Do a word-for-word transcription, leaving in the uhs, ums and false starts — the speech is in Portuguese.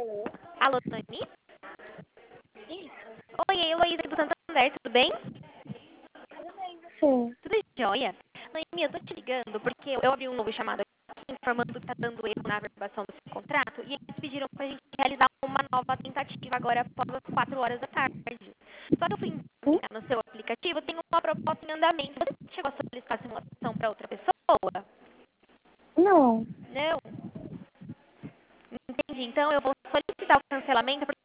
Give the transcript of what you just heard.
Alô, Dani? Isso. Oi, Heloísa do Santander, tudo bem? Sim. Tudo jóia? Noemi, eu tô te ligando porque eu abri um novo chamado aqui informando que tá dando erro na averbação do seu contrato e eles pediram pra gente realizar uma nova tentativa agora após as quatro horas da tarde. Só que eu fui Hum? investigar no seu aplicativo, tem uma proposta em andamento. Você chegou a solicitar simulação para outra pessoa? Não. Não? Entendi. Então eu vou solicitar o cancelamento